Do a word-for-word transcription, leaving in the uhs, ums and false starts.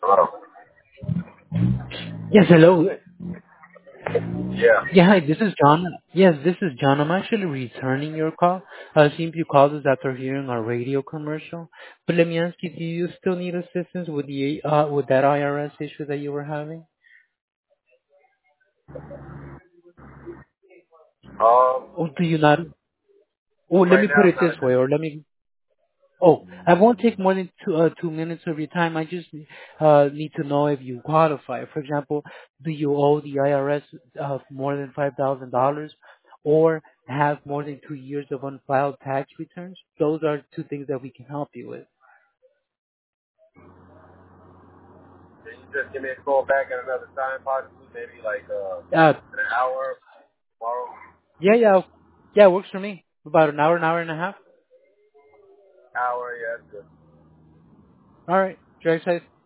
Oh, Yes, hello. yeah. Yeah, hi, this is John. Yes, this is John. I'm actually returning your call. Uh, it seems you called us after hearing our radio commercial. But let me ask you, do you still need assistance with the uh with that I R S issue that you were having? Um, Or do you not? Oh, let right me now put it's it not this a good. way, or let me. Oh, I won't take more than two uh, two minutes of your time. I just uh need to know if you qualify. For example, do you owe the I R S uh, more than five thousand dollars, or have more than two years of unfiled tax returns? Those are two things that we can help you with. Can you just give me a call back at another time, possibly? Maybe like uh, Uh, in an hour tomorrow. yeah, yeah, yeah, works for me. About an hour, an hour and a half. Hour, yeah, that's good. All right, drive safe.